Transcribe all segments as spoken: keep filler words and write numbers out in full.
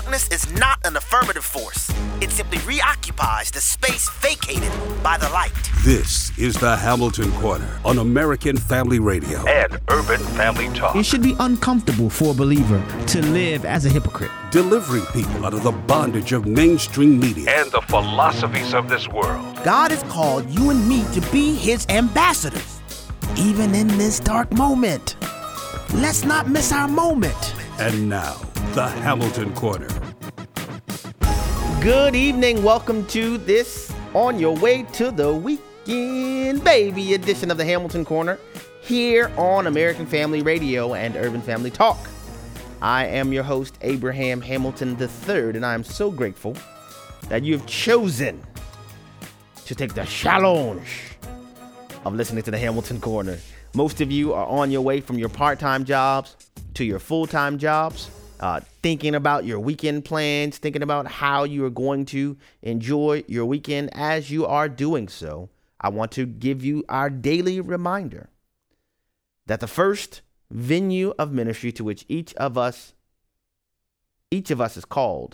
Darkness is not an affirmative force. It simply reoccupies the space vacated by the light. This is the Hamilton Corner on American Family Radio and Urban Family Talk. It should be uncomfortable for a believer to live as a hypocrite. Delivering people out of the bondage of mainstream media and the philosophies of this world. God has called you and me to be his ambassadors, even in this dark moment. Let's not miss our moment. And now, the Hamilton Corner. Good evening. Welcome to this On Your Way to the Weekend, baby edition of the Hamilton Corner here on American Family Radio and Urban Family Talk. I am your host, Abraham Hamilton the third, and I am so grateful that you have chosen to take the challenge of listening to the Hamilton Corner. Most of you are on your way from your part-time jobs to your full-time jobs, uh, thinking about your weekend plans, thinking about how you are going to enjoy your weekend. As you are doing so, I want to give you our daily reminder that the first venue of ministry to which each of us, each of us is called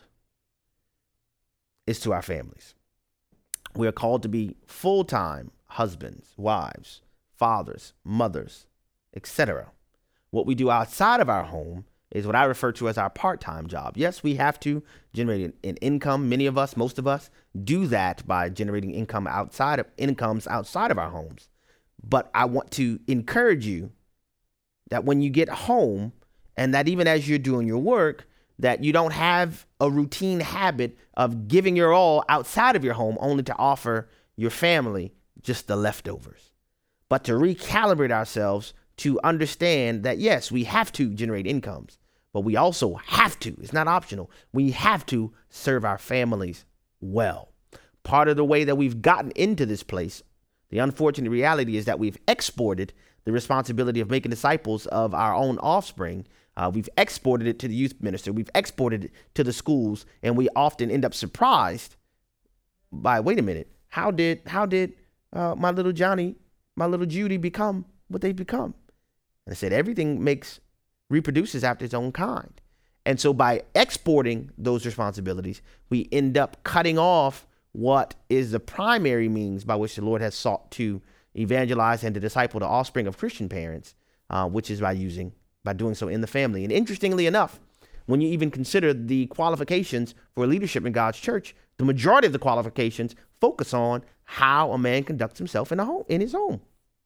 is to our families. We are called to be full-time husbands, wives, fathers, mothers, et cetera. What we do outside of our home is what I refer to as our part-time job. Yes, we have to generate an, an income. Many of us, most of us, do that by generating income outside of incomes outside of our homes. But I want to encourage you that when you get home, and that even as you're doing your work, that you don't have a routine habit of giving your all outside of your home only to offer your family just the leftovers. But to recalibrate ourselves to understand that, yes, we have to generate incomes, but we also have to, it's not optional, we have to serve our families well. Part of the way that we've gotten into this place, the unfortunate reality is that we've exported the responsibility of making disciples of our own offspring. Uh, we've exported it to the youth minister. We've exported it to the schools, and we often end up surprised by, wait a minute, how did how did uh, my little Johnny, my little Judy become what they've become? And I said, everything makes, reproduces after its own kind. And so by exporting those responsibilities, we end up cutting off what is the primary means by which the Lord has sought to evangelize and to disciple the offspring of Christian parents, uh, which is by using, by doing so in the family. And interestingly enough, when you even consider the qualifications for leadership in God's church, the majority of the qualifications focus on how a man conducts himself in a home, in his home.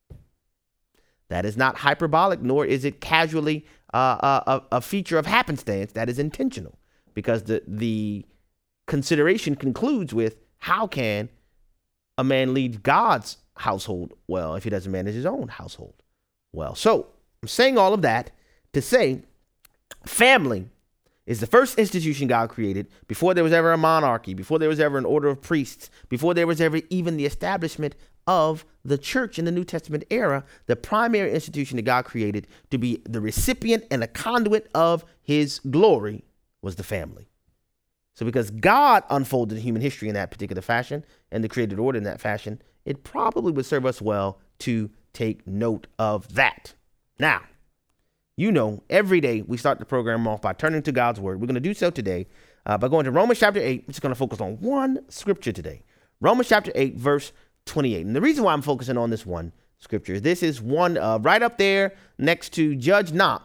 That is not hyperbolic, nor is it casually uh, a, a feature of happenstance. That is intentional, because the the consideration concludes with, how can a man lead God's household well if he doesn't manage his own household well? So I'm saying all of that to say family is the first institution God created before there was ever a monarchy, before there was ever an order of priests, before there was ever even the establishment of the church in the New Testament era. The primary institution that God created to be the recipient and the conduit of his glory was the family. So because God unfolded human history in that particular fashion and the created order in that fashion, it probably would serve us well to take note of that. Now, you know, every day we start the program off by turning to God's word. We're going to do so today uh, by going to Romans chapter eight. We're just going to focus on one scripture today. Romans chapter eight, verse twenty-eight. And the reason why I'm focusing on this one scripture is this is one uh, right up there next to judge not.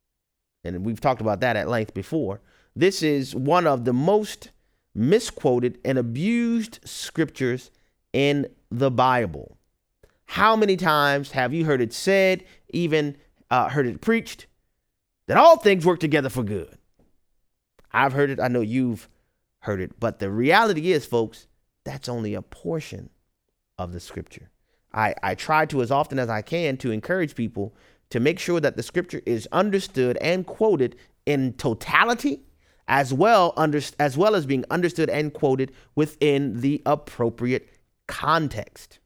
And we've talked about that at length before. This is one of the most misquoted and abused scriptures in the Bible. How many times have you heard it said, even uh, heard it preached, that all things work together for good? I've heard it. I know you've heard it. But the reality is, folks, that's only a portion of the scripture. I, I try to, as often as I can, to encourage people to make sure that the scripture is understood and quoted in totality, as well under, as well as being understood and quoted within the appropriate context.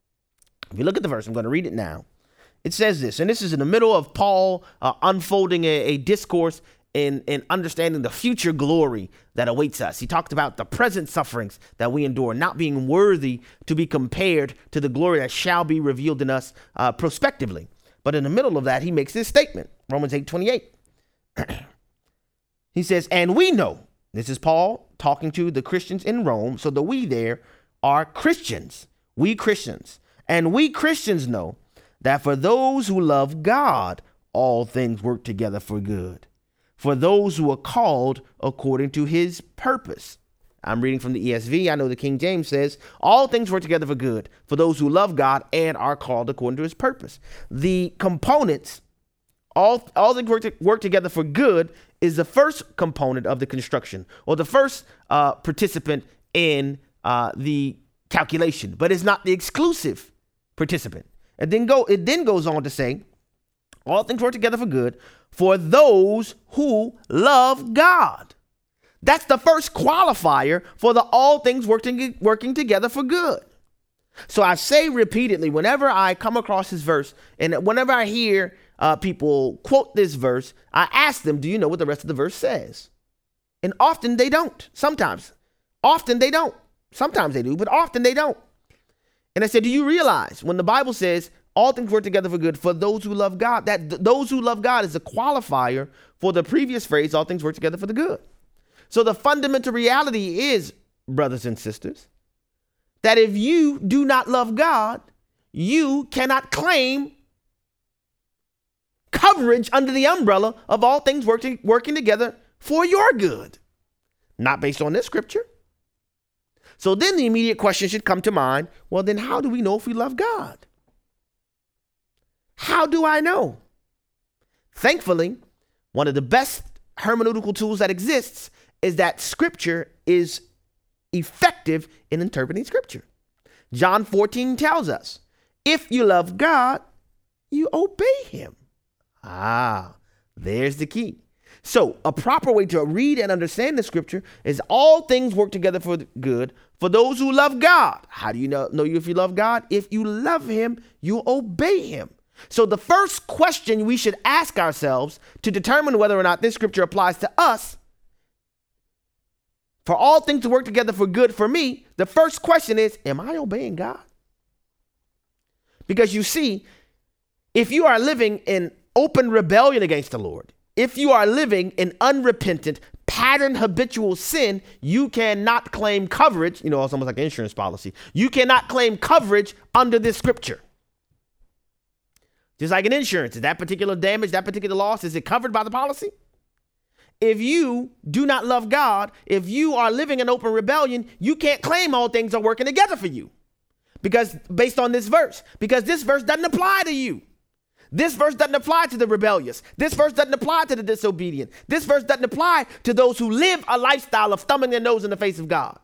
If you look at the verse, I'm going to read it now. It says this, and this is in the middle of Paul uh, unfolding a, a discourse in, in understanding the future glory that awaits us. He talked about the present sufferings that we endure, not being worthy to be compared to the glory that shall be revealed in us uh, prospectively. But in the middle of that, he makes this statement, Romans eight twenty-eight. He says, and we know This is Paul talking to the Christians in Rome. So the we there are Christians, we Christians. And we Christians know that for those who love God, all things work together for good. For those who are called according to his purpose. I'm reading from the E S V. I know the King James says, all things work together for good for those who love God and are called according to his purpose. The components, all, all things work, to, work together for good is the first component of the construction, or the first uh, participant in uh, the calculation, but it's not the exclusive participant. And then go, it then goes on to say, all things work together for good for those who love God. That's the first qualifier for the all things working, working together for good. So I say repeatedly, whenever I come across this verse, and whenever I hear uh, people quote this verse, I ask them, do you know what the rest of the verse says? And often they don't. Sometimes. Often they don't. Sometimes they do, but often they don't. And I said, do you realize when the Bible says all things work together for good for those who love God, that th- those who love God is a qualifier for the previous phrase, all things work together for the good. So the fundamental reality is, brothers and sisters, that if you do not love God, you cannot claim coverage under the umbrella of all things working, working together for your good. Not based on this scripture. So then the immediate question should come to mind, well, then how do we know if we love God? How do I know? Thankfully, one of the best hermeneutical tools that exists is that scripture is effective in interpreting scripture. John fourteen tells us, if you love God, you obey him. Ah, there's the key. So a proper way to read and understand the scripture is all things work together for good for those who love God. How do you know, know you if you love God? If you love him, you obey him. So the first question we should ask ourselves to determine whether or not this scripture applies to us, for all things to work together for good for me, the first question is, am I obeying God? Because you see, if you are living in open rebellion against the Lord, if you are living in unrepentant, pattern habitual sin, you cannot claim coverage. You know, it's almost like an insurance policy. You cannot claim coverage under this scripture. Just like an insurance, is that particular damage, that particular loss, is it covered by the policy? If you do not love God, if you are living in open rebellion, you can't claim all things are working together for you. Because based on this verse, because this verse doesn't apply to you. This verse doesn't apply to the rebellious. This verse doesn't apply to the disobedient. This verse doesn't apply to those who live a lifestyle of thumbing their nose in the face of God.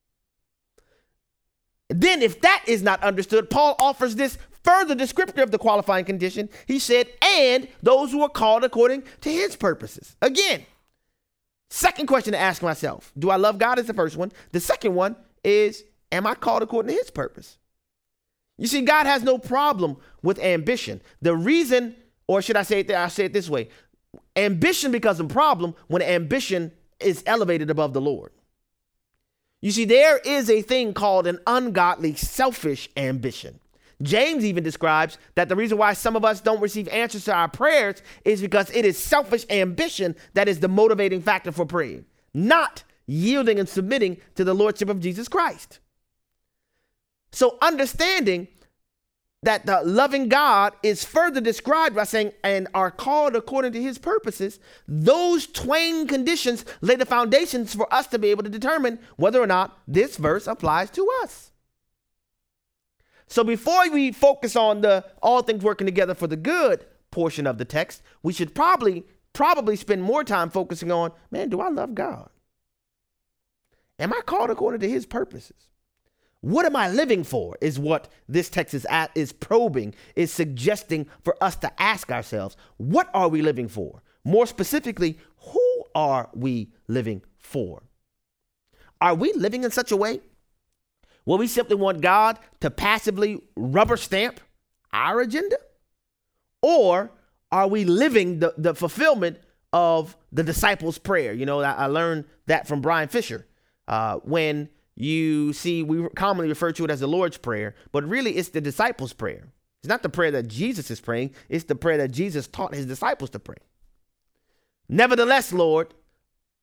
Then if that is not understood, Paul offers this further descriptor of the qualifying condition. He said, and those who are called according to his purposes. Again, second question to ask myself, do I love God is the first one. The second one is, am I called according to his purpose? You see, God has no problem with ambition. The reason, or should I say it, I say it this way, ambition becomes a problem when ambition is elevated above the Lord. You see, there is a thing called an ungodly, selfish ambition. James even describes that the reason why some of us don't receive answers to our prayers is because it is selfish ambition that is the motivating factor for praying, not yielding and submitting to the lordship of Jesus Christ. So understanding that the loving God is further described by saying, and are called according to his purposes, those twain conditions lay the foundations for us to be able to determine whether or not this verse applies to us. So before we focus on the all things working together for the good portion of the text, we should probably, probably spend more time focusing on, man, do I love God? Am I called according to his purposes? What am I living for is what this text is at, is probing, is suggesting for us to ask ourselves, what are we living for? More specifically, who are we living for? Are we living in such a way where we simply want God to passively rubber stamp our agenda? Or are we living the, the fulfillment of the disciples' prayer? You know, I, I learned that from Brian Fisher uh, when you see, we commonly refer to it as the Lord's Prayer, but really it's the disciples' prayer. It's not the prayer that Jesus is praying. It's the prayer that Jesus taught his disciples to pray. Nevertheless, Lord,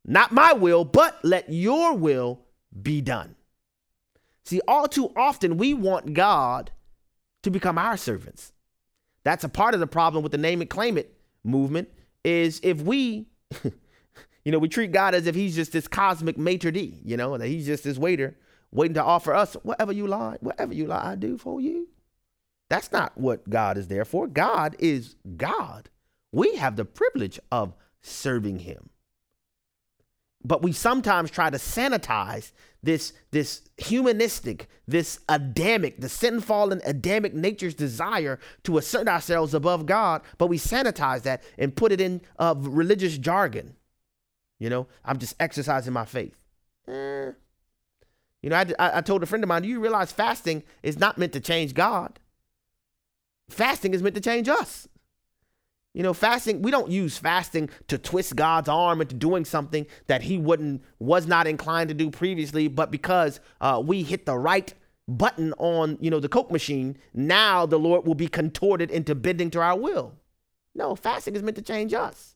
Not my will, but let your will be done. See, all too often we want God to become our servants. That's a part of the problem with the name it, claim it movement is if we, you know, we treat God as if he's just this cosmic maitre d', you know, that he's just this waiter waiting to offer us whatever you like, whatever you like, I do for you. That's not what God is there for. God is God. We have the privilege of serving him. But we sometimes try to sanitize this, this humanistic, this Adamic, the sin-fallen Adamic nature's desire to assert ourselves above God, but we sanitize that and put it in uh, religious jargon. You know, I'm just exercising my faith. Eh. You know, I, I told a friend of mine, do you realize fasting is not meant to change God? Fasting is meant to change us. You know, fasting, we don't use fasting to twist God's arm into doing something that he wouldn't, was not inclined to do previously, but because uh, we hit the right button on, you know, the Coke machine, now the Lord will be contorted into bending to our will. No, fasting is meant to change us.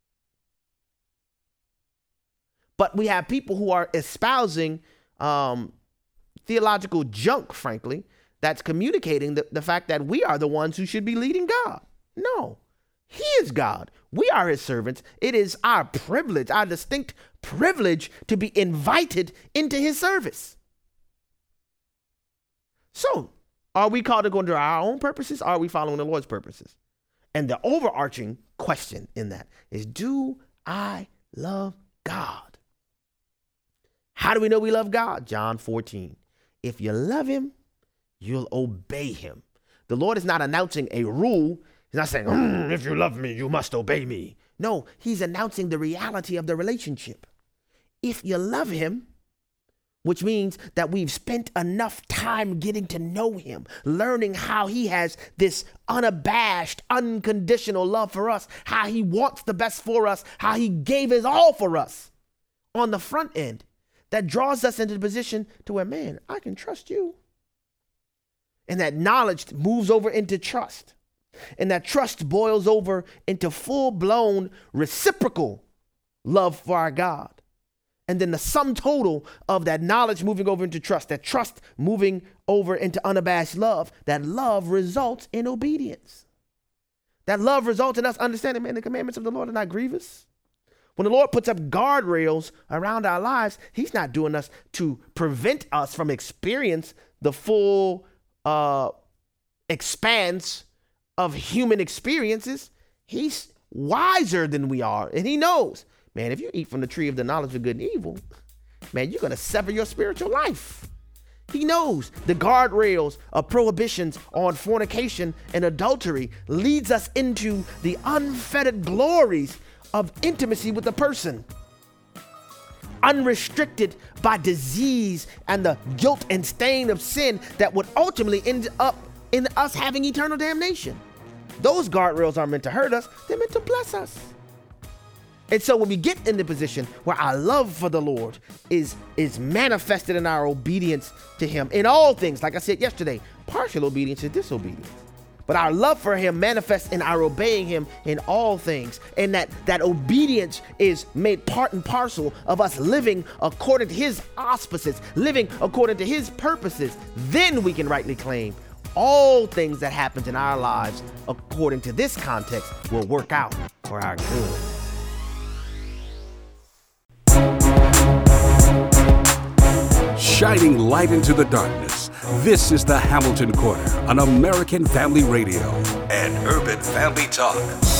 But we have people who are espousing um, theological junk, frankly, that's communicating the, the fact that we are the ones who should be leading God. No. He is God. We are his servants. It is our privilege, our distinct privilege to be invited into his service. So, are we called to go into our own purposes? Or are we following the Lord's purposes? And the overarching question in that is, do I love God? How do we know we love God? John fourteen. If you love him, you'll obey him. The Lord is not announcing a rule. He's not saying, mm, if you love me, you must obey me. No, he's announcing the reality of the relationship. If you love him, which means that we've spent enough time getting to know him, learning how he has this unabashed, unconditional love for us, how he wants the best for us, how he gave his all for us on the front end, that draws us into the position to where, man, I can trust you. And that knowledge moves over into trust. And that trust boils over into full-blown reciprocal love for our God. And then the sum total of that knowledge moving over into trust, that trust moving over into unabashed love, that love results in obedience. That love results in us understanding, man, the commandments of the Lord are not grievous. When the Lord puts up guardrails around our lives, he's not doing us to prevent us from experience the full uh, expanse of human experiences. He's wiser than we are, and he knows, man, if you eat from the tree of the knowledge of good and evil, man, you're going to sever your spiritual life. He knows the guardrails of prohibitions on fornication and adultery leads us into the unfettered glories of intimacy with the person, unrestricted by disease and the guilt and stain of sin that would ultimately end up in us having eternal damnation. Those guardrails aren't meant to hurt us. They're meant to bless us. And so when we get in the position where our love for the Lord is, is manifested in our obedience to him in all things, like I said yesterday, partial obedience is disobedience. But our love for him manifests in our obeying him in all things. And that, that obedience is made part and parcel of us living according to his auspices, living according to his purposes. Then we can rightly claim all things that happen in our lives according to this context will work out for our good. Shining light into the darkness. This is the Hamilton Corner on American Family Radio and Urban Family Talk.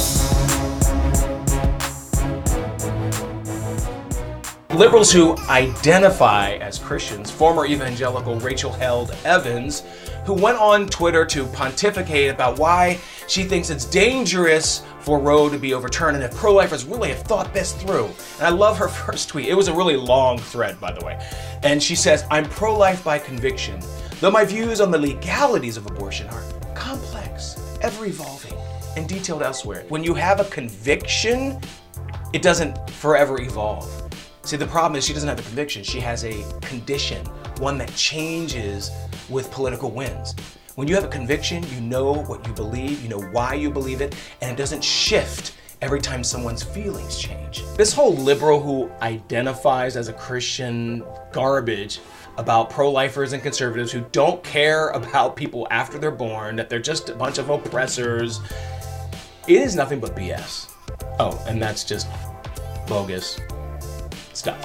Liberals who identify as Christians, former evangelical Rachel Held Evans, who went on Twitter to pontificate about why she thinks it's dangerous for Roe to be overturned and if pro-lifers really have thought this through. And I love her first tweet. It was a really long thread, by the way. And she says, I'm pro-life by conviction, though my views on the legalities of abortion are complex, ever-evolving, and detailed elsewhere. When you have a conviction, it doesn't forever evolve. See, the problem is she doesn't have a conviction. She has a condition, one that changes with political winds. When you have a conviction, you know what you believe, you know why you believe it, and it doesn't shift every time someone's feelings change. This whole liberal who identifies as a Christian garbage about pro-lifers and conservatives who don't care about people after they're born, that they're just a bunch of oppressors, it is nothing but B S. Oh, and that's just bogus stuff.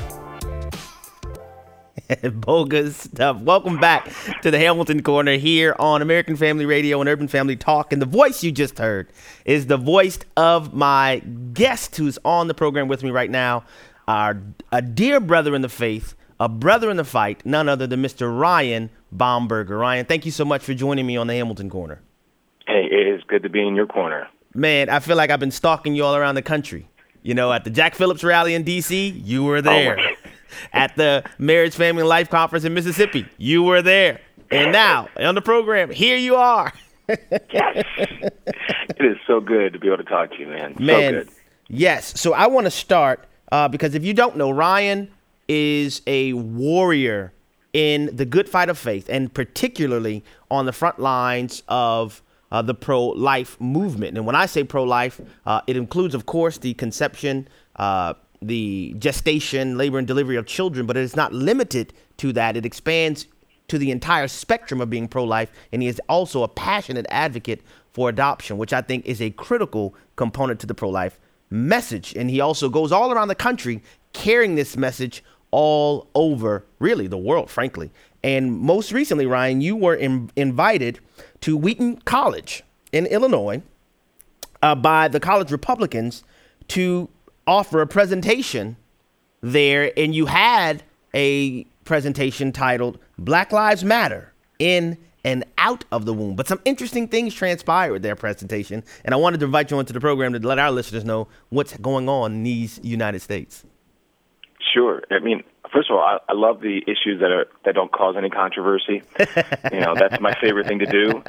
Bogus stuff. Welcome back to the Hamilton Corner here on American Family Radio and Urban Family Talk. And the voice you just heard is the voice of my guest who's on the program with me right now, our a dear brother in the faith, a brother in the fight, none other than Mister Ryan Baumberger. Ryan, thank you so much for joining me on the Hamilton Corner. Hey, it is good to be in your corner. Man, I feel like I've been stalking you all around the country. You know, at the Jack Phillips rally in D C, you were there. Oh, at the Marriage, Family, and Life Conference in Mississippi, you were there. And now, on the program, here you are. Yes. It is so good to be able to talk to you, man. Man, so good. Yes. So I want to start, uh, because if you don't know, Ryan is a warrior in the good fight of faith, and particularly on the front lines of uh, the pro-life movement. And when I say pro-life, uh, it includes, of course, the conception, uh, the gestation, labor, and delivery of children, but it is not limited to that. It expands to the entire spectrum of being pro-life, and he is also a passionate advocate for adoption, which I think is a critical component to the pro-life message. And he also goes all around the country carrying this message all over, really, the world, frankly. And most recently, Ryan, you were in, invited to Wheaton College in Illinois uh, by the college Republicans to offer a presentation there, and you had a presentation titled Black Lives Matter in and out of the womb. But some interesting things transpired with their presentation, and I wanted to invite you onto the program to let our listeners know what's going on in these United States. Sure. I mean, first of all, I, I love the issues that are that don't cause any controversy. You know, that's my favorite thing to do.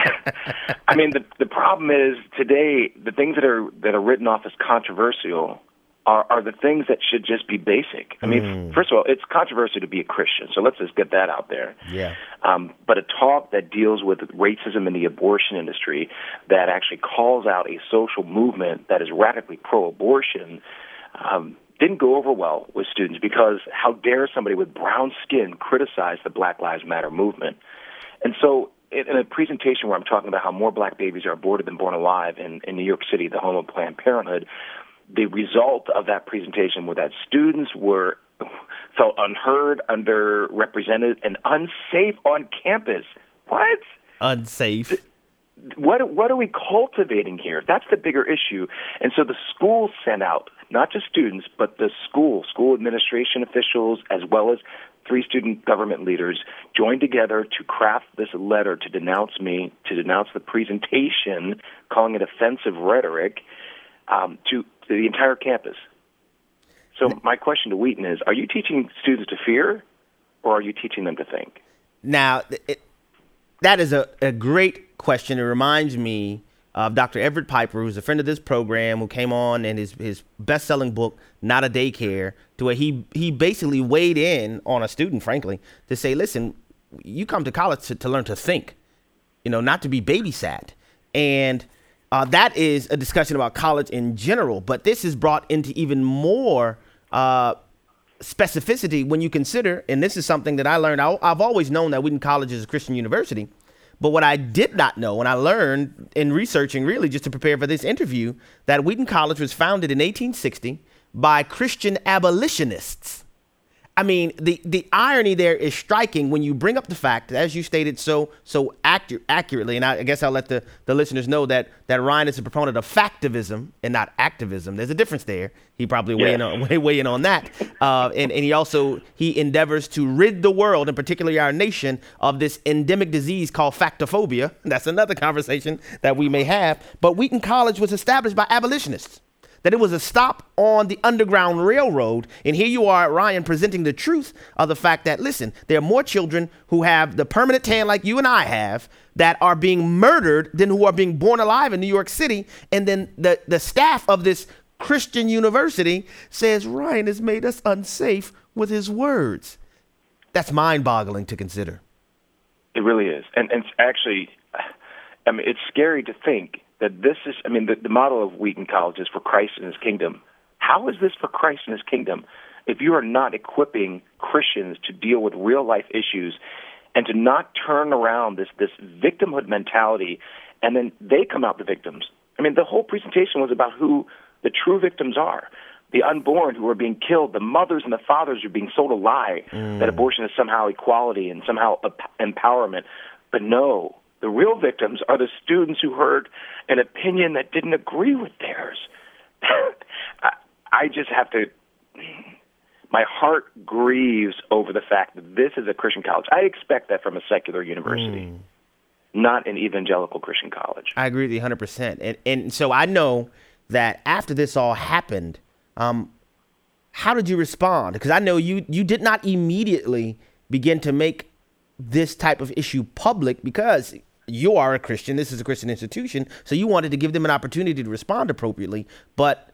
I mean, the the problem is today the things that are that are written off as controversial Are, are the things that should just be basic. I mean, mm. first of all, it's controversial to be a Christian, so let's just get that out there. Yeah. Um, but a talk that deals with racism in the abortion industry, that actually calls out a social movement that is radically pro-abortion, um, didn't go over well with students, because how dare somebody with brown skin criticize the Black Lives Matter movement? And so in a presentation where I'm talking about how more black babies are aborted than born alive in, in New York City, the home of Planned Parenthood, the result of that presentation were that students were felt unheard, underrepresented, and unsafe on campus. What? Unsafe. What what are we cultivating here? That's the bigger issue. And so the schools sent out, not just students, but the school, school administration officials, as well as three student government leaders, joined together to craft this letter to denounce me, to denounce the presentation, calling it offensive rhetoric, um, to to the entire campus. So my question to Wheaton is, are you teaching students to fear, or are you teaching them to think? Now, it, that is a, a great question. It reminds me of Doctor Everett Piper, who's a friend of this program, who came on in his, his best-selling book, Not a Daycare, to where he, he basically weighed in on a student, frankly, to say, listen, you come to college to, to learn to think, you know, not to be babysat. And Uh, that is a discussion about college in general, but this is brought into even more uh, specificity when you consider, and this is something that I learned, I, I've always known that Wheaton College is a Christian university, but what I did not know, and I learned in researching really just to prepare for this interview, that Wheaton College was founded in eighteen sixty by Christian abolitionists. I mean, the, the irony there is striking when you bring up the fact, as you stated so so accu- accurately, and I, I guess I'll let the, the listeners know that, that Ryan is a proponent of factivism and not activism. There's a difference there. He probably weigh, yeah. in on, weigh, weigh in on that. Uh, and, and he also, he endeavors to rid the world, and particularly our nation, of this endemic disease called factophobia. That's another conversation that we may have. But Wheaton College was established by abolitionists. That it was a stop on the Underground Railroad. And here you are, Ryan, presenting the truth of the fact that, listen, there are more children who have the permanent tan like you and I have that are being murdered than who are being born alive in New York City. And then the, the staff of this Christian university says Ryan has made us unsafe with his words. That's mind-boggling to consider. It really is. And, and it's actually, I mean, it's scary to think that this is, I mean, the, the model of Wheaton College is for Christ and his kingdom. How is this for Christ and his kingdom if you are not equipping Christians to deal with real-life issues and to not turn around this, this victimhood mentality, and then they come out the victims? I mean, the whole presentation was about who the true victims are. The unborn who are being killed, the mothers and the fathers who are being sold a lie mm. that abortion is somehow equality and somehow empowerment. But no, the real victims are the students who heard an opinion that didn't agree with theirs. I, I just have to, my heart grieves over the fact that this is a Christian college. I expect that from a secular university, mm. not an evangelical Christian college. I agree with you one hundred percent. And, and so I know that after this all happened, Um, how did you respond? Because I know you, you did not immediately begin to make this type of issue public because you are a Christian. This is a Christian institution. So you wanted to give them an opportunity to respond appropriately. But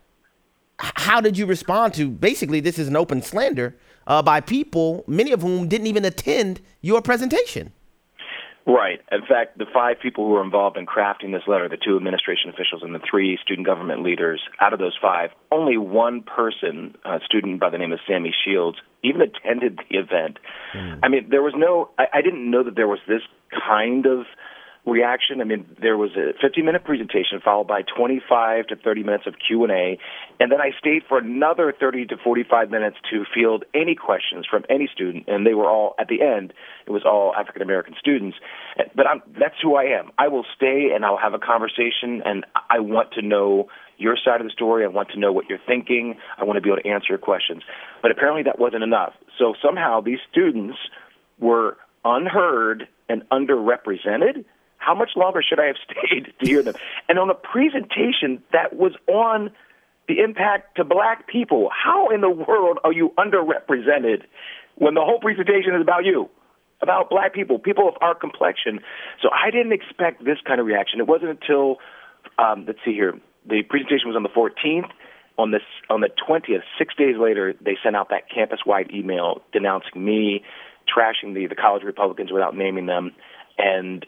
how did you respond to basically this is an open slander uh, by people, many of whom didn't even attend your presentation? Right. In fact, the five people who were involved in crafting this letter, the two administration officials and the three student government leaders, out of those five, only one person, a student by the name of Sammy Shields, even attended the event. Mm. I mean, there was no, I, I didn't know that there was this kind of reaction. I mean, there was a fifteen-minute presentation followed by twenty-five to thirty minutes of Q and A, and then I stayed for another thirty to forty-five minutes to field any questions from any student, and they were all, at the end, it was all African-American students. But I'm, that's who I am. I will stay, and I'll have a conversation, and I want to know your side of the story. I want to know what you're thinking. I want to be able to answer your questions. But apparently that wasn't enough. So somehow these students were unheard and underrepresented. How much longer should I have stayed to hear them? And on a presentation that was on the impact to black people, how in the world are you underrepresented when the whole presentation is about you, about black people, people of our complexion? So I didn't expect this kind of reaction. It wasn't until, um, let's see here, the presentation was on the fourteenth. On, this, on the twentieth, six days later, they sent out that campus-wide email denouncing me, trashing the, the college Republicans without naming them, and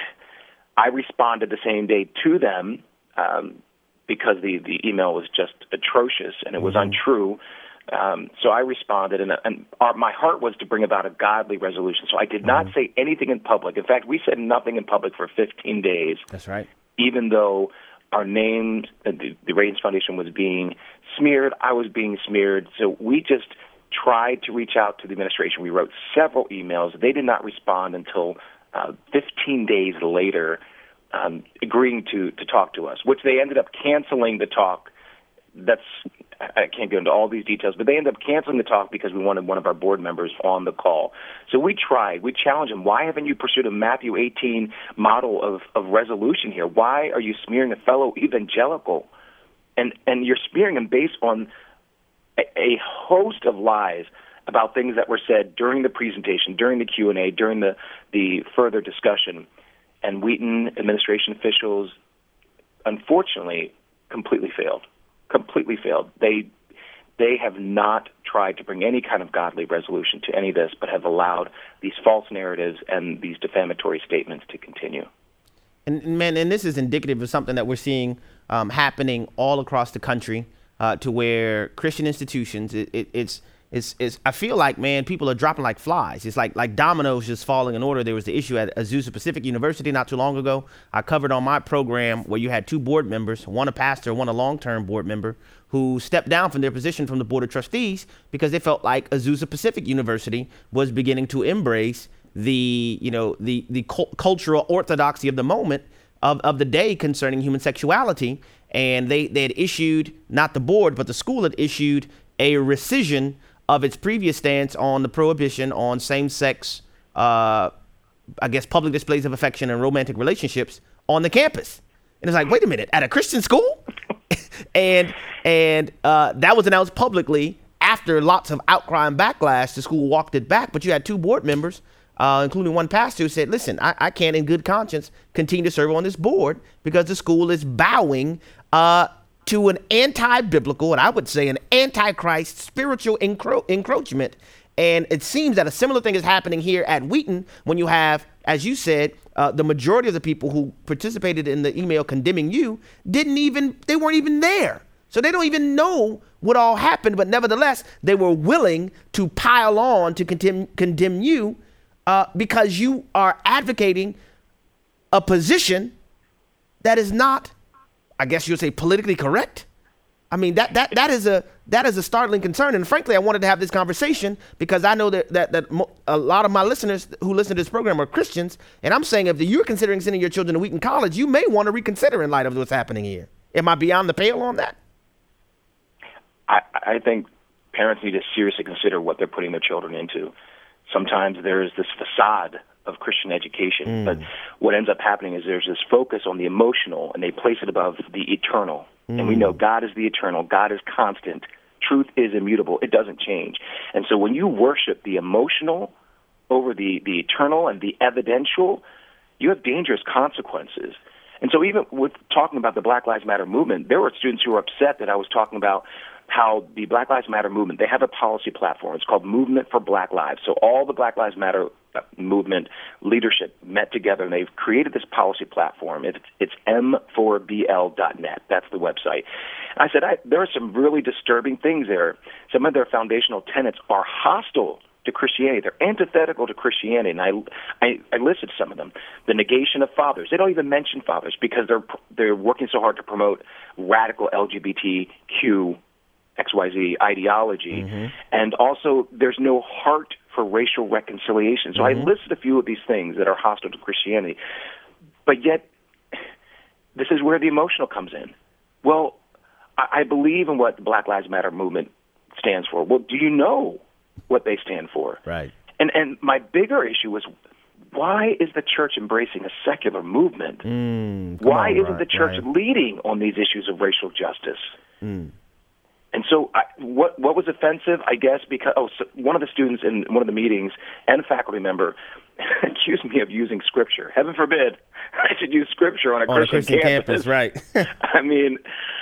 I responded the same day to them um, because the, the email was just atrocious and it was mm-hmm. untrue. Um, so I responded, and, and our, my heart was to bring about a godly resolution. So I did mm-hmm. not say anything in public. In fact, we said nothing in public for fifteen days. That's right. Even though our names, the, the Ratings Foundation was being smeared, I was being smeared. So we just tried to reach out to the administration. We wrote several emails. They did not respond until Uh, fifteen days later, um, agreeing to, to talk to us, which they ended up canceling the talk. That's, I can't go into all these details, but they ended up canceling the talk because we wanted one of our board members on the call. So we tried. We challenged them. Why haven't you pursued a Matthew eighteen model of, of resolution here? Why are you smearing a fellow evangelical? And, and you're smearing him based on a, a host of lies about things that were said during the presentation, during the Q and A, during the, the further discussion. And Wheaton administration officials, unfortunately, completely failed. Completely failed. They they have not tried to bring any kind of godly resolution to any of this, but have allowed these false narratives and these defamatory statements to continue. And, and man, and this is indicative of something that we're seeing um, happening all across the country, uh, to where Christian institutions, it, it, it's It's, it's, I feel like, man, people are dropping like flies. It's like like dominoes just falling in order. There was the issue at Azusa Pacific University not too long ago. I covered on my program where you had two board members, one a pastor, one a long-term board member, who stepped down from their position from the Board of Trustees because they felt like Azusa Pacific University was beginning to embrace the, you know, the the cu- cultural orthodoxy of the moment of, of the day concerning human sexuality. And they, they had issued, not the board, but the school had issued a rescission of its previous stance on the prohibition on same-sex, uh, I guess, public displays of affection and romantic relationships on the campus. And it's like, wait a minute, at a Christian school? and and uh, that was announced publicly after lots of outcry and backlash. The school walked it back, but you had two board members, uh, including one pastor, who said, listen, I, I can't in good conscience continue to serve on this board because the school is bowing uh to an anti-biblical, and I would say an anti-Christ spiritual encro- encroachment. And it sees that a similar thing is happening here at Wheaton when you have, as you said, uh, the majority of the people who participated in the email condemning you didn't even, they weren't even there. So they don't even know what all happened, but nevertheless, they were willing to pile on to condemn, condemn you uh, because you are advocating a position that is not, I guess you'll say, politically correct. I mean, that that that is a that is a startling concern. And frankly, I wanted to have this conversation because I know that that, that mo- a lot of my listeners who listen to this program are Christians. And I'm saying if you're considering sending your children to Wheaton College, you may want to reconsider in light of what's happening here. Am I beyond the pale on that? I, I think parents need to seriously consider what they're putting their children into. Sometimes there's this facade of Christian education, mm. but what ends up happening is there's this focus on the emotional, and they place it above the eternal. Mm. And we know God is the eternal. God is constant. Truth is immutable. It doesn't change. And so when you worship the emotional over the, the eternal and the evidential, you have dangerous consequences. And so even with talking about the Black Lives Matter movement, there were students who were upset that I was talking about how the Black Lives Matter movement, they have a policy platform. It's called Movement for Black Lives. So all the Black Lives Matter movement leadership met together, and they've created this policy platform. It's, it's m four b l dot net. That's the website. I said, I, there are some really disturbing things there. Some of their foundational tenets are hostile to Christianity. They're antithetical to Christianity, and I, I, I listed some of them. The negation of fathers. They don't even mention fathers because they're they're working so hard to promote radical L G B T Q X Y Z ideology. Mm-hmm. And also, there's no heart for racial reconciliation. So mm-hmm. I listed a few of these things that are hostile to Christianity. But yet, this is where the emotional comes in. Well, I, I believe in what the Black Lives Matter movement stands for. Well, do you know what they stand for? Right. And and my bigger issue was, why is the church embracing a secular movement? Mm, why on, isn't right, the church right. leading on these issues of racial justice? Mm. And so I, what what was offensive, I guess, because oh, so one of the students in one of the meetings and a faculty member accused me of using Scripture. Heaven forbid I should use Scripture on a on Christian, a Christian campus. campus. Right. I mean,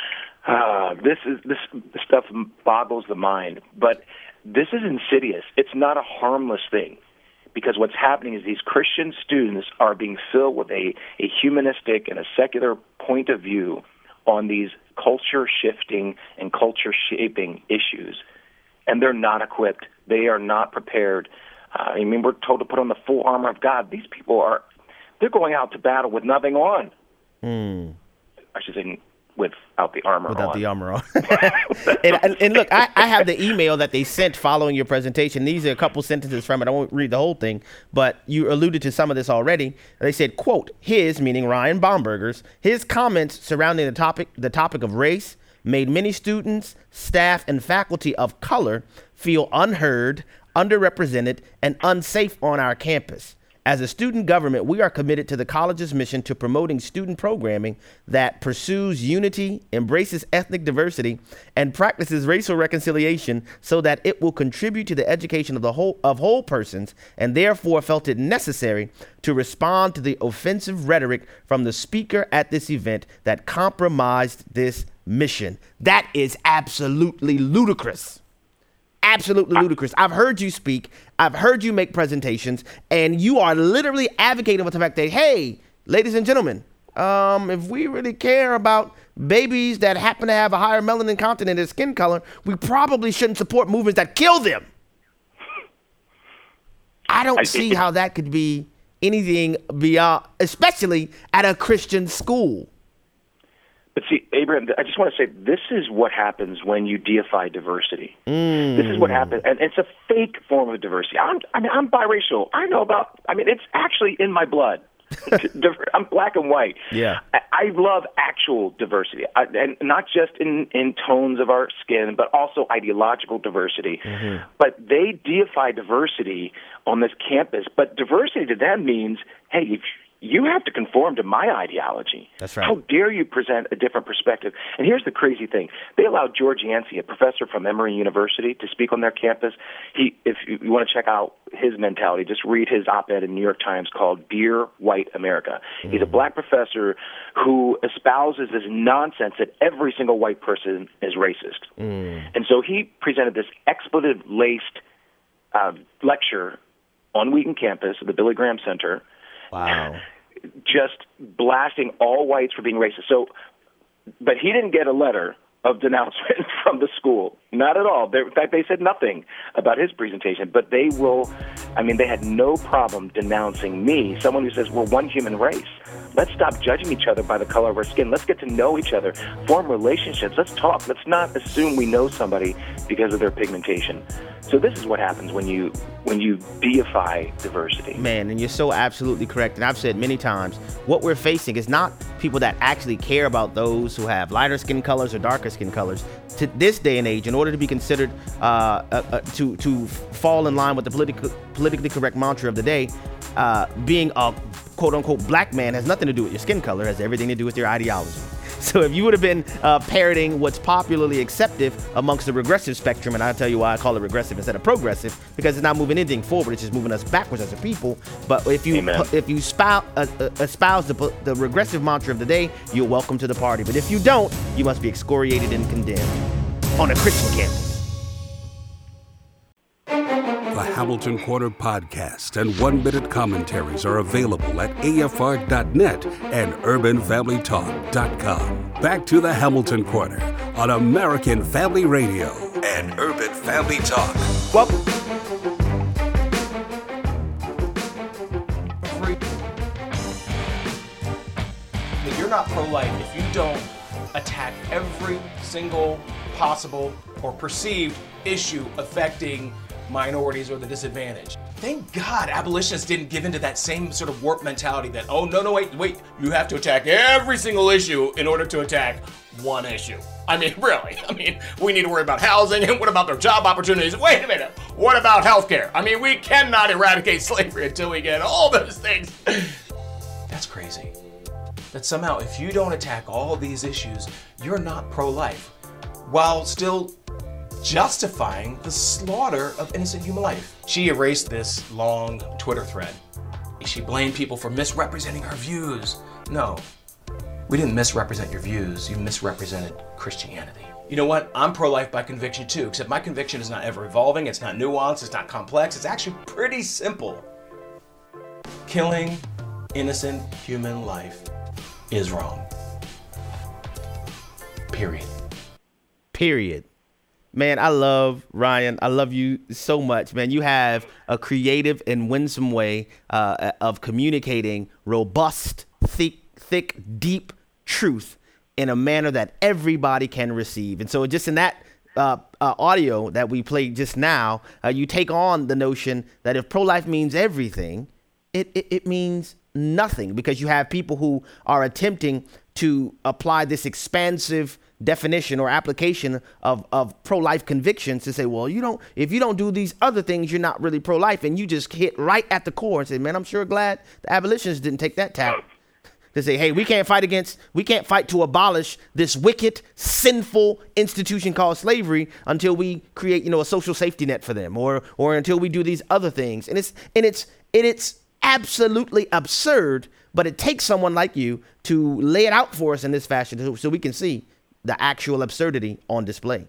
uh, this is this, this stuff boggles the mind. But this is insidious. It's not a harmless thing. Because what's happening is these Christian students are being filled with a, a humanistic and a secular point of view on these culture-shifting and culture-shaping issues, and they're not equipped. They are not prepared. Uh, I mean, we're told to put on the full armor of God. These people are, they're going out to battle with nothing on. Mm. I should say without the armor Without on. the armor on. and, and, and look, I, I have the email that they sent following your presentation. These are a couple sentences from it. I won't read the whole thing, but you alluded to some of this already. They said, quote, his, meaning Ryan Baumberger's, his comments surrounding the topic, the topic of race made many students, staff, and faculty of color feel unheard, underrepresented, and unsafe on our campus. As a student government, we are committed to the college's mission to promoting student programming that pursues unity, embraces ethnic diversity, and practices racial reconciliation so that it will contribute to the education of the whole of whole persons, and therefore felt it necessary to respond to the offensive rhetoric from the speaker at this event that compromised this mission. That is absolutely ludicrous. Absolutely ludicrous. I've heard you speak. I've heard you make presentations, and you are literally advocating with the fact that, hey, ladies and gentlemen, um, if we really care about babies that happen to have a higher melanin content in their skin color, we probably shouldn't support movements that kill them. I don't see how that could be anything beyond, especially at a Christian school. But see, Abraham, I just want to say this is what happens when you deify diversity. Mm. This is what happens, and it's a fake form of diversity. I'm, I mean, I'm biracial. I know about. I mean, it's actually in my blood. I'm black and white. Yeah, I, I love actual diversity, I, and not just in, in tones of our skin, but also ideological diversity. Mm-hmm. But they deify diversity on this campus. But diversity to them means, hey, if you have to conform to my ideology. That's right. How dare you present a different perspective? And here's the crazy thing. They allowed George Yancey, a professor from Emory University, to speak on their campus. He, if you want to check out his mentality, just read his op-ed in the New York Times called Dear White America. Mm-hmm. He's a black professor who espouses this nonsense that every single white person is racist. Mm. And so he presented this expletive-laced uh, lecture on Wheaton campus at the Billy Graham Center. Wow. just blasting all whites for being racist. So, but he didn't get a letter of denouncement from the school. Not at all. They're, in fact, they said nothing about his presentation, but they will, I mean, they had no problem denouncing me, someone who says we're one human race. Let's stop judging each other by the color of our skin. Let's get to know each other, form relationships. Let's talk. Let's not assume we know somebody because of their pigmentation. So this is what happens when you when you deify diversity. Man, and you're so absolutely correct. And I've said many times, what we're facing is not people that actually care about those who have lighter skin colors or darker skin colors. To this day and age, in order to be considered uh, uh, uh, to to fall in line with the political politically correct mantra of the day, uh, being a quote unquote black man has nothing to do with your skin color. It has everything to do with your ideology. So if you would have been uh, parroting what's popularly accepted amongst the regressive spectrum, and I'll tell you why I call it regressive instead of progressive, because it's not moving anything forward, it's just moving us backwards as a people. But if you Amen. if you spout, uh, uh, espouse the, the regressive mantra of the day, you're welcome to the party. But if you don't, you must be excoriated and condemned on a Christian campus. The Hamilton Corner podcast and one-minute commentaries are available at A F R dot net and urban family talk dot com. Back to the Hamilton Corner on American Family Radio and Urban Family Talk. Welcome. That you're not pro-life if you don't attack every single possible or perceived issue affecting minorities or the disadvantaged. Thank God abolitionists didn't give into that same sort of warped mentality that, oh, no, no, wait, wait, you have to attack every single issue in order to attack one issue. I mean, really, I mean, we need to worry about housing, and what about their job opportunities? Wait a minute, what about healthcare? I mean, we cannot eradicate slavery until we get all those things. That's crazy. That somehow, if you don't attack all these issues, you're not pro-life, while still justifying the slaughter of innocent human life. She erased this long Twitter thread. She blamed people for misrepresenting her views. No, we didn't misrepresent your views. You misrepresented Christianity. You know what? I'm pro-life by conviction too, except my conviction is not ever evolving, it's not nuanced, it's not complex, it's actually pretty simple. Killing innocent human life is wrong. Period. Period. Man, I love Ryan. I love you so much, man. You have a creative and winsome way uh, of communicating robust, thick, thick, deep truth in a manner that everybody can receive. And so just in that uh, uh, audio that we played just now, uh, you take on the notion that if pro-life means everything, it, it, it means nothing, because you have people who are attempting to apply this expansive definition or application of, of pro-life convictions to say, well, you don't, if you don't do these other things, you're not really pro-life. And you just hit right at the core and say, man, I'm sure glad the abolitionists didn't take that tack to say, hey, we can't fight against, we can't fight to abolish this wicked, sinful institution called slavery until we create, you know, a social safety net for them, or, or until we do these other things. And it's, and it's, and it's absolutely absurd, but it takes someone like you to lay it out for us in this fashion so, so we can see the actual absurdity on display.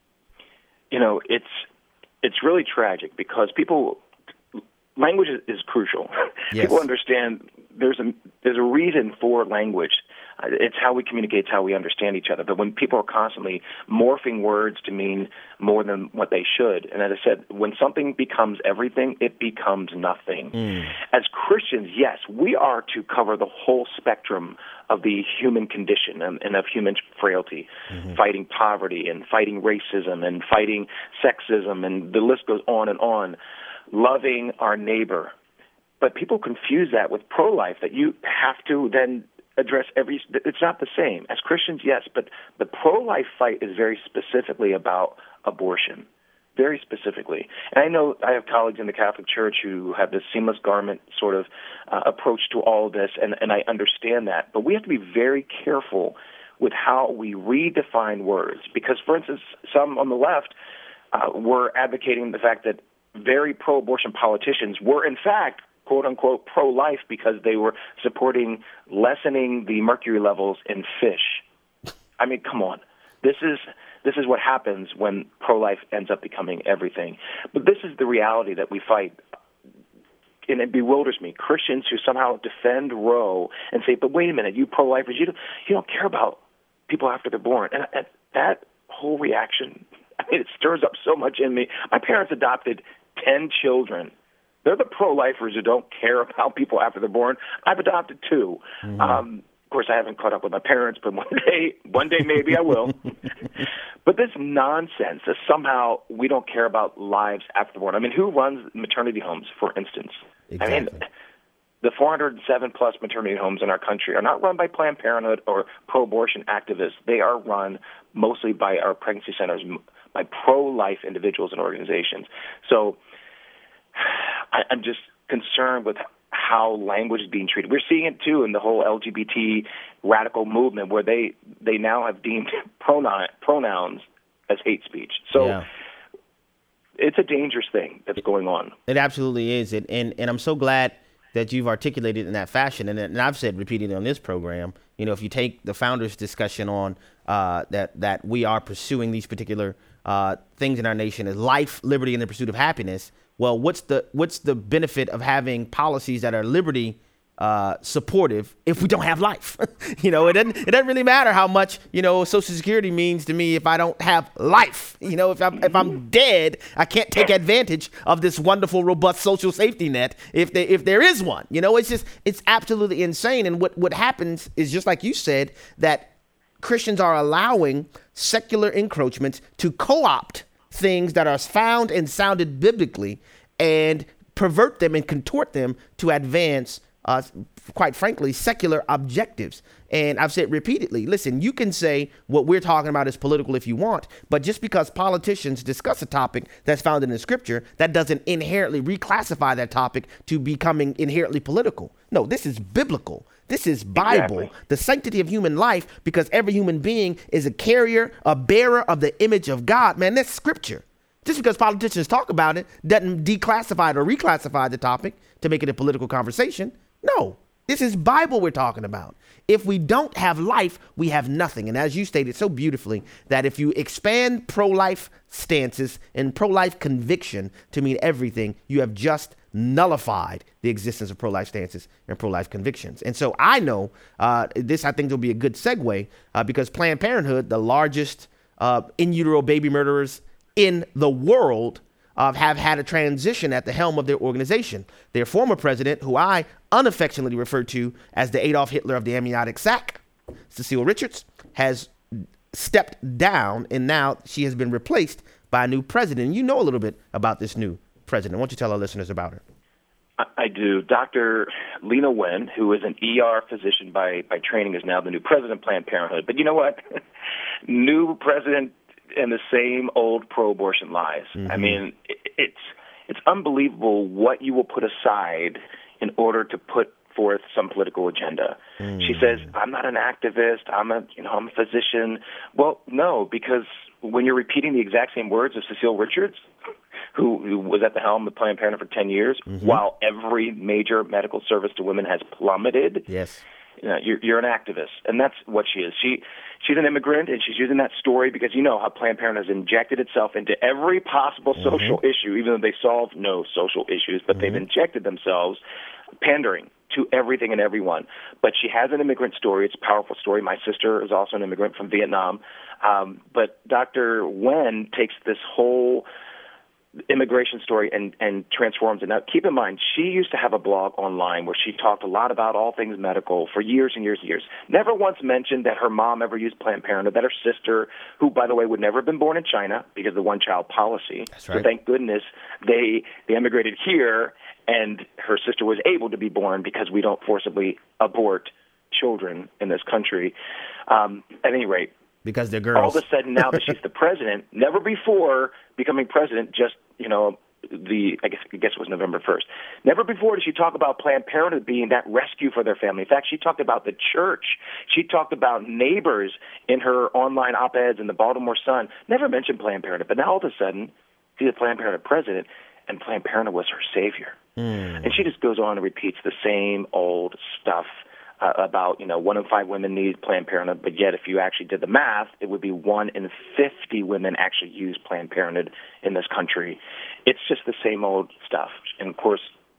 You know, it's it's really tragic because people, language is, is crucial. Yes. People understand there's a there's a reason for language. Uh, it's how we communicate, it's how we understand each other. But when people are constantly morphing words to mean more than what they should, and as I said, when something becomes everything, it becomes nothing. Mm. As Christians, yes, we are to cover the whole spectrum of the human condition and, and of human frailty, mm-hmm. fighting poverty and fighting racism and fighting sexism, and the list goes on and on, loving our neighbor. But people confuse that with pro-life, that you have to then address every, it's not the same. As Christians, yes, but the pro-life fight is very specifically about abortion, very specifically. And I know I have colleagues in the Catholic Church who have this seamless garment sort of uh, approach to all of this, and, and I understand that. But we have to be very careful with how we redefine words, because, for instance, some on the left uh, were advocating the fact that very pro-abortion politicians were, in fact, quote-unquote pro-life because they were supporting lessening the mercury levels in fish. I mean, come on. This is this is what happens when pro-life ends up becoming everything. But this is the reality that we fight. and it bewilders me, Christians who somehow defend Roe and say, but wait a minute, you pro-lifers, you don't, you don't care about people after they're born. And, and that whole reaction, I mean, it stirs up so much in me. My parents adopted ten children. They're the pro-lifers who don't care about people after they're born. I've adopted two. Mm-hmm. Um, of course, I haven't caught up with my parents, but one day, one day maybe I will. But this nonsense that somehow we don't care about lives after the born. I mean, who runs maternity homes, for instance? Exactly. I mean, the four hundred seven plus maternity homes in our country are not run by Planned Parenthood or pro-abortion activists. They are run mostly by our pregnancy centers, by pro-life individuals and organizations. So I, I'm just concerned with how language is being treated. We're seeing it, too, in the whole L G B T radical movement where they, they now have deemed pronoun, pronouns as hate speech. So yeah. It's a dangerous thing that's going on. It absolutely is. And, and, and I'm so glad that you've articulated in that fashion. And, and I've said repeatedly on this program, you know, if you take the founders' discussion on uh, that, that we are pursuing these particular uh, things in our nation as life, liberty, and the pursuit of happiness, well, what's the what's the benefit of having policies that are liberty uh, supportive if we don't have life? you know, it doesn't it doesn't really matter how much, you know, Social Security means to me if I don't have life. You know, if I'm if I'm dead, I can't take advantage of this wonderful, robust social safety net if there if there is one. You know, it's just it's absolutely insane. And what what happens is, just like you said, that Christians are allowing secular encroachments to co-opt things that are found and sounded biblically and pervert them and contort them to advance, uh, quite frankly, secular objectives. And I've said repeatedly, listen, you can say what we're talking about is political if you want, but just because politicians discuss a topic that's found in the scripture, that doesn't inherently reclassify that topic to becoming inherently political. No, this is biblical. This is Bible, exactly. The sanctity of human life, because every human being is a carrier, a bearer of the image of God. Man, that's scripture. Just because politicians talk about it doesn't declassify it or reclassify the topic to make it a political conversation. No, this is Bible we're talking about. If we don't have life, we have nothing. And as you stated so beautifully, that if you expand pro-life stances and pro-life conviction to mean everything, you have just nullified the existence of pro-life stances and pro-life convictions. And so I know uh, this, I think, will be a good segue uh, because Planned Parenthood, the largest uh, in utero baby murderers in the world, uh, have had a transition at the helm of their organization. Their former president, who I unaffectionately refer to as the Adolf Hitler of the amniotic sac, Cecile Richards, has stepped down, and now she has been replaced by a new president. You know a little bit about this new president. Why don't you tell our listeners about her? I do. Doctor Leana Wen, who is an E R physician by, by training, is now the new president of Planned Parenthood. But you know what? New president and the same old pro-abortion lies. Mm-hmm. I mean, it's it's unbelievable what you will put aside in order to put forth some political agenda. Mm. She says, I'm not an activist, I'm a you know, I'm a physician. Well, no, because when you're repeating the exact same words of Cecile Richards, who, who was at the helm of Planned Parenthood for ten years, mm-hmm. while every major medical service to women has plummeted, yes. you know, you're, you're an activist. And that's what she is. She She's an immigrant, and she's using that story because you know how Planned Parenthood has injected itself into every possible mm-hmm. social issue, even though they solve no social issues, but mm-hmm. they've injected themselves pandering to everything and everyone. But she has an immigrant story. It's a powerful story. My sister is also an immigrant from Vietnam. Um, but Doctor Wen takes this whole immigration story and, and transforms it. Now, keep in mind, she used to have a blog online where she talked a lot about all things medical for years and years and years. Never once mentioned that her mom ever used Planned Parenthood, that her sister, who, by the way, would never have been born in China because of the one-child policy. That's right. So thank goodness they, they immigrated here, and her sister was able to be born because we don't forcibly abort children in this country. Um, at any rate, because they're girls. All of a sudden, now that she's the president, never before becoming president, just, you know, the, I guess, I guess it was November first. Never before did she talk about Planned Parenthood being that rescue for their family. In fact, she talked about the church. She talked about neighbors in her online op-eds in the Baltimore Sun. Never mentioned Planned Parenthood. But now all of a sudden, she's a Planned Parenthood president, and Planned Parenthood was her savior. Mm. And she just goes on and repeats the same old stuff. Uh, about, you know, one in five women need Planned Parenthood, but yet if you actually did the math, it would be one in fifty women actually use Planned Parenthood in this country. It's just the same old stuff. And, of course,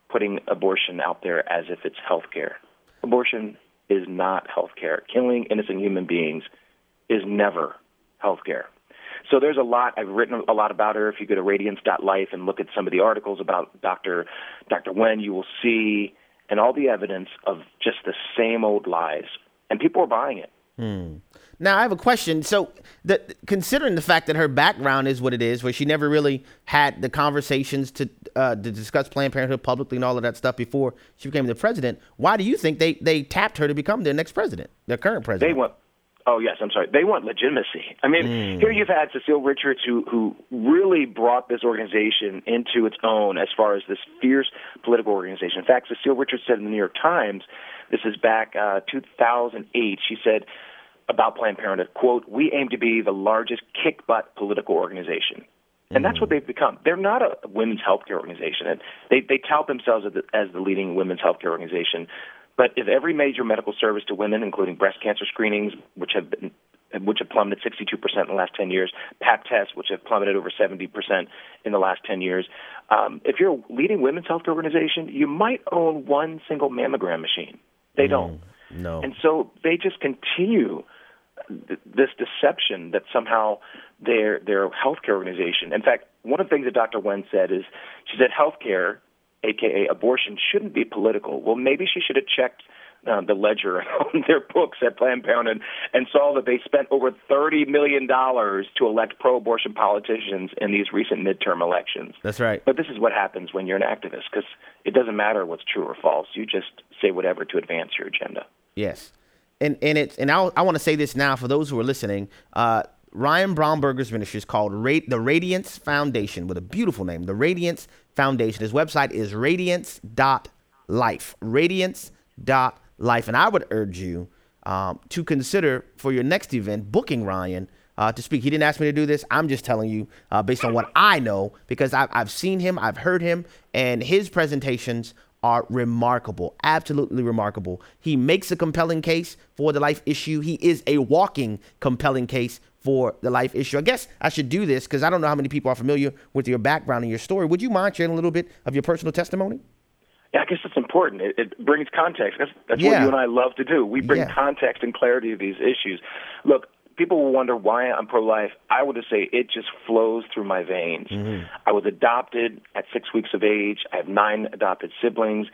putting abortion out there as if it's health care. Abortion is not health care. Killing innocent human beings is never health care. So there's a lot. I've written a lot about her. If you go to radiance dot life and look at some of the articles about Doctor Doctor Wen, you will see and all the evidence of just the same old lies. And people are buying it. Hmm. Now, I have a question. So the, considering the fact that her background is what it is, where she never really had the conversations to uh, to discuss Planned Parenthood publicly and all of that stuff before she became the president, why do you think they, they tapped her to become their next president, their current president? They want, oh, yes, I'm sorry. They want legitimacy. I mean, mm. here you've had Cecile Richards, who, who really brought this organization into its own as far as this fierce political organization. In fact, Cecile Richards said in the New York Times, this is back uh, two thousand eight, she said about Planned Parenthood, quote, "We aim to be the largest kick-butt political organization." And mm. that's what they've become. They're not a women's healthcare organization. And they, they tout themselves as the, as the leading women's healthcare organization. But if every major medical service to women, including breast cancer screenings, which have been which have plummeted sixty-two percent in the last ten years, Pap tests, which have plummeted over seventy percent in the last ten years. Um, if you're a leading women's healthcare organization, you might own one single mammogram machine. They mm, don't. No. And so they just continue th- this deception that somehow they're, they're a healthcare organization. In fact, one of the things that Doctor Wen said is, she said healthcare, a k a abortion, shouldn't be political. Well, maybe she should have checked uh, the ledger on their books at Planned Parenthood and saw that they spent over thirty million dollars to elect pro-abortion politicians in these recent midterm elections. That's right. But this is what happens when you're an activist, because it doesn't matter what's true or false. You just say whatever to advance your agenda. Yes. And and it's and I I want to say this now for those who are listening. Uh, Ryan Bromberger's ministry is called Ra- the Radiance Foundation, with a beautiful name, the Radiance Foundation. His website is radiance dot life, radiance dot life. And I would urge you um, to consider for your next event booking Ryan uh, to speak. He didn't ask me to do this. I'm just telling you uh, based on what I know, because I've, I've seen him, I've heard him, and his presentations are remarkable, absolutely remarkable. He makes a compelling case for the life issue. He is a walking compelling case for the life issue. I guess I should do this because I don't know how many people are familiar with your background and your story. Would you mind sharing a little bit of your personal testimony? Yeah, I guess it's important. It, it brings context. That's, that's yeah. what you and I love to do. We bring yeah. context and clarity to these issues. Look, people will wonder why I'm pro-life. I would just say it just flows through my veins. Mm-hmm. I was adopted at six weeks of age. I have nine adopted siblings.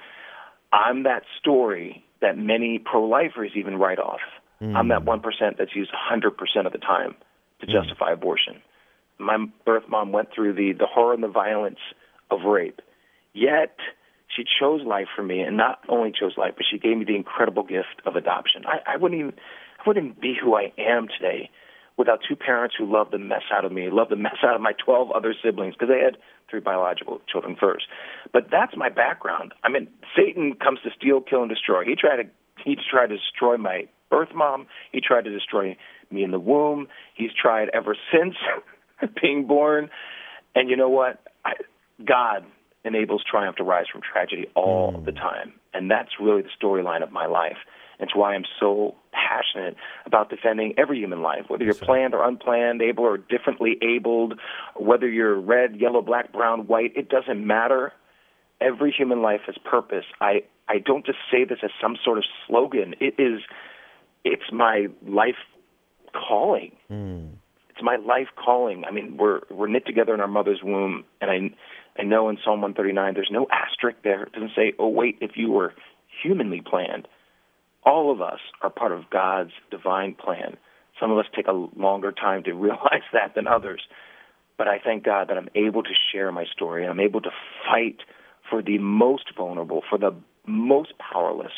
I'm that story that many pro-lifers even write off. Mm. I'm that one percent that's used one hundred percent of the time to mm. justify abortion. My birth mom went through the, the horror and the violence of rape. Yet she chose life for me, and not only chose life, but she gave me the incredible gift of adoption. I, I wouldn't even I wouldn't be who I am today without two parents who loved the mess out of me, loved the mess out of my twelve other siblings, because they had three biological children first. But that's my background. I mean, Satan comes to steal, kill, and destroy. He tried to he tried to destroy my birth mom. He tried to destroy me in the womb. He's tried ever since being born. And you know what? I, God enables triumph to rise from tragedy all mm. the time. And that's really the storyline of my life. It's why I'm so passionate about defending every human life, whether you're planned or unplanned, able or differently abled, whether you're red, yellow, black, brown, white, it doesn't matter. Every human life has purpose. I, I don't just say this as some sort of slogan. It is, it's my life calling. Mm. It's my life calling. I mean, we're we're knit together in our mother's womb, and I I know in Psalm one thirty-nine there's no asterisk there. It doesn't say, oh, wait, if you were humanly planned. All of us are part of God's divine plan. Some of us take a longer time to realize that than others. But I thank God that I'm able to share my story, and I'm able to fight for the most vulnerable, for the most powerless.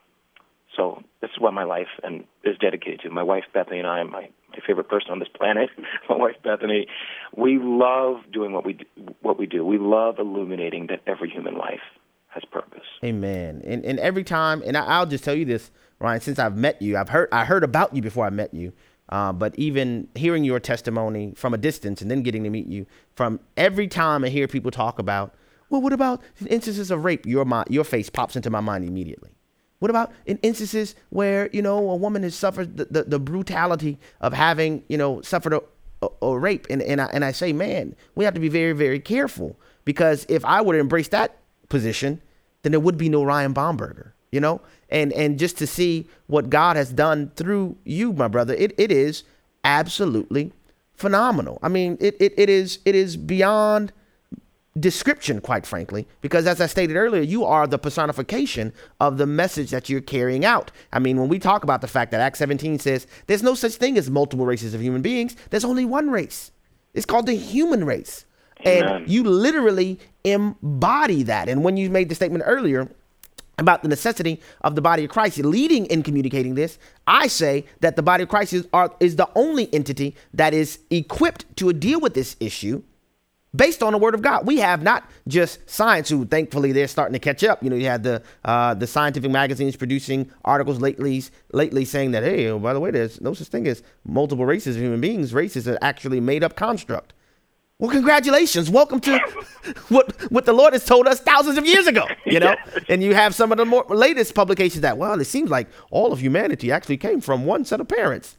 So this is what my life and is dedicated to. My wife, Bethany, and I, my, my favorite person on this planet, my wife, Bethany, we love doing what we do, what we do. We love illuminating that every human life has purpose. Amen. And and every time, and I, I'll just tell you this, Ryan, since I've met you, I've heard I heard about you before I met you, uh, but even hearing your testimony from a distance and then getting to meet you, from every time I hear people talk about, well, what about instances of rape? Your my, your face pops into my mind immediately. What about in instances where, you know, a woman has suffered the, the, the brutality of having, you know, suffered a, a, a rape? And, and, I, and I say, man, we have to be very, very careful, because if I were to embrace that position, then there would be no Ryan Baumberger, you know? And and just to see what God has done through you, my brother, it, it is absolutely phenomenal. I mean, it, it it is it is beyond description, quite frankly, because as I stated earlier, you are the personification of the message that you're carrying out. I mean, when we talk about the fact that Acts seventeen says there's no such thing as multiple races of human beings, there's only one race. It's called the human race. Amen. And you literally embody that. And when you made the statement earlier about the necessity of the body of Christ leading in communicating this, I say that the body of Christ is, are, is the only entity that is equipped to deal with this issue based on the word of God. We have not just science, who thankfully they're starting to catch up. You know, you had the uh, the scientific magazines producing articles lately, lately saying that, hey, oh, by the way, there's no such thing as multiple races of human beings. Race is an actually made up construct. Well, congratulations. Welcome to what what the Lord has told us thousands of years ago, you know, yes. And you have some of the more latest publications that, well, it seems like all of humanity actually came from one set of parents.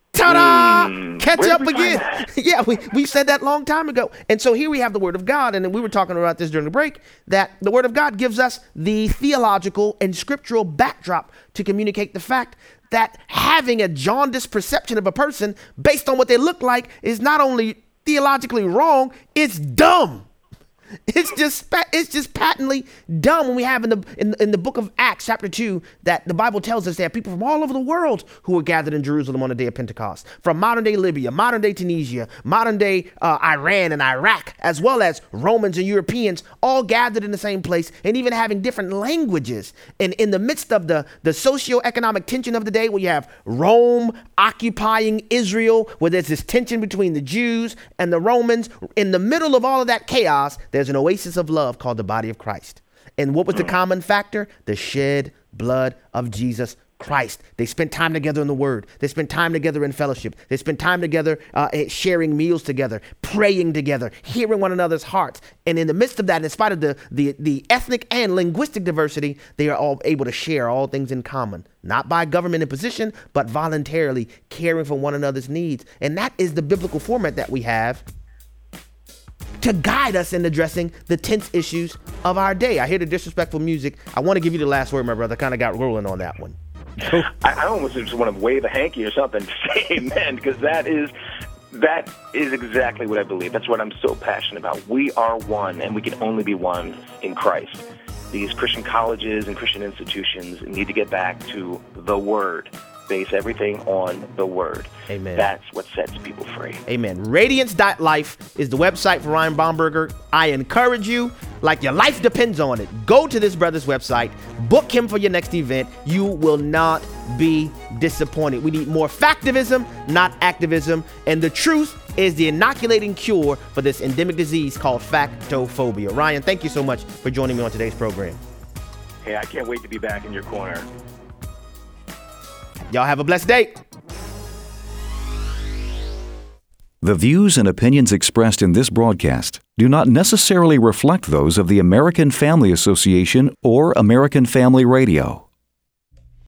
Ta-da! Mm, Catch up again. Yeah, we, we said that long time ago. And so here we have the word of God. And we were talking about this during the break, that the word of God gives us the theological and scriptural backdrop to communicate the fact that having a jaundiced perception of a person based on what they look like is not only theologically wrong, it's dumb. It's just it's just patently dumb. When we have in the in, in the book of Acts chapter two that the Bible tells us there are people from all over the world who were gathered in Jerusalem on the day of Pentecost, from modern day Libya, modern day Tunisia, modern day uh, Iran and Iraq, as well as Romans and Europeans, all gathered in the same place and even having different languages. And in the midst of the the socioeconomic tension of the day, where you have Rome occupying Israel, where there's this tension between the Jews and the Romans, in the middle of all of that chaos, there's an oasis of love called the body of Christ. And what was the common factor? The shed blood of Jesus Christ. They spent time together in the word. They spent time together in fellowship. They spent time together uh, sharing meals together, praying together, hearing one another's hearts. And in the midst of that, in spite of the, the, the ethnic and linguistic diversity, they are all able to share all things in common, not by government imposition, but voluntarily caring for one another's needs. And that is the biblical format that we have to guide us in addressing the tense issues of our day. I hear the disrespectful music. I want to give you the last word, my brother. Kind of got rolling on that one. I, I almost just want to wave a hanky or something to say amen, because that is that is exactly what I believe. That's what I'm so passionate about. We are one, and we can only be one in Christ. These Christian colleges and Christian institutions need to get back to the Word. Base everything on the word. Amen. That's what sets people free. Amen. Radiance dot life is the website for Ryan Baumberger. I encourage you, like your life depends on it, go to this brother's website, book him for your next event. You will not be disappointed. We need more factivism, not activism. And the truth is the inoculating cure for this endemic disease called factophobia. Ryan, thank you so much for joining me on today's program. Hey, I can't wait to be back in your corner. Y'all have a blessed day. The views and opinions expressed in this broadcast do not necessarily reflect those of the American Family Association or American Family Radio.